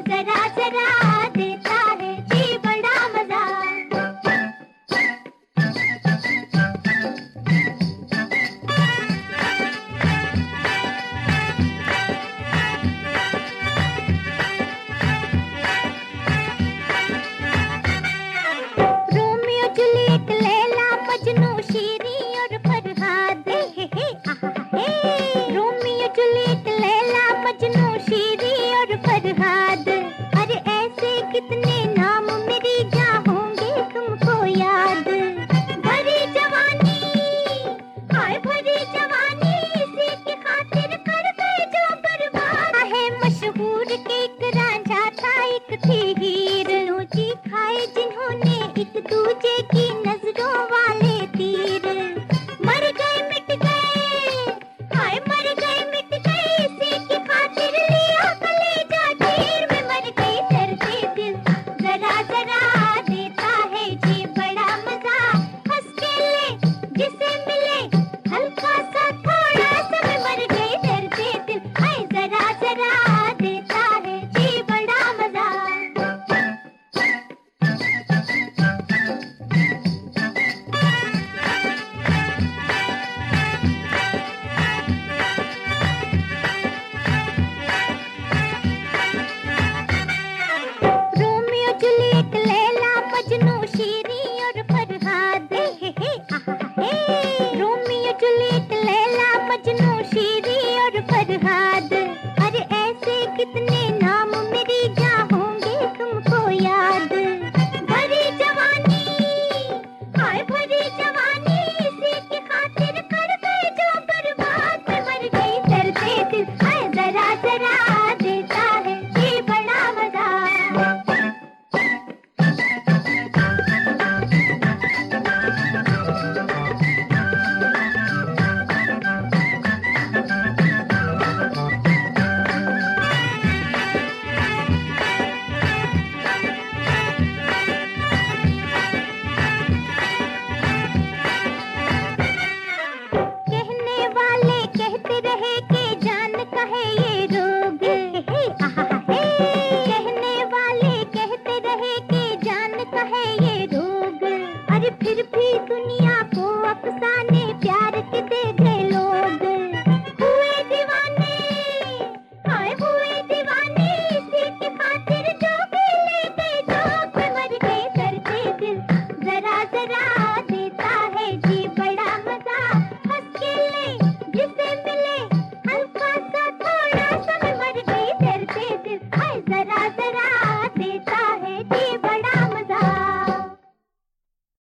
जरा जरा देता है जी बड़ा मजा। रोमियो जूलियट लैला मजनू शीरी और फरहाद, रोमियो जूलियट लैला मजनू शीरी और फरहाद। अरे ऐसे कितने नाम मेरी क्या होंगे तुमको याद। भरी जवानी, हाय भरी जवानी, इसी की खातिर कर गए जो बर्बाद है। मशहूर के एक रांझा था, एक थी हीर, लोची खाए जिन्होंने एक दूजे की नजरों वाले तीर। मर गए मिट गए, हाय मर गए मिट गए, इसी की खातिर लिया कलेजा चीर में। मर गई दर्दे दिल जरा जरा देता है जी बड़ा मजा। हंस के ले जिसे मिले हल्का सा थोड़ा सा, मैं मर गई दर्दे दिल, हाय जरा जरा देता है जी बड़ा मजा। रोमियो जूलियट लैला मजनू शीरी और फरहाद, रोमियो जूलियट लैला मजनू शीरी और फरहाद। अरे ऐसे कितने नाम मेरी क्या होंगे तुमको याद। भरी जवानी, हाय भरी जवानी, इसी की खातिर कर गए जो बर्बाद। मैं मर गई दर्दे दिल, हाय जरा जरा देता है जी बड़ा मजा। कहने वाले कहते रहे कि जान का है ये रोग, कहने वाले कहते रहे कि जान का है ये रोग। अरे फिर भी दुनिया को अफसाने प्यार के दे गए लोग। हुए दीवाने, हाय हुए दीवाने, इसी की खातिर जो भी ले गए जोग। मैं मर गई दर्दे दिल जरा जरा देता है जी बड़ा मजा। हंस के ले जिसे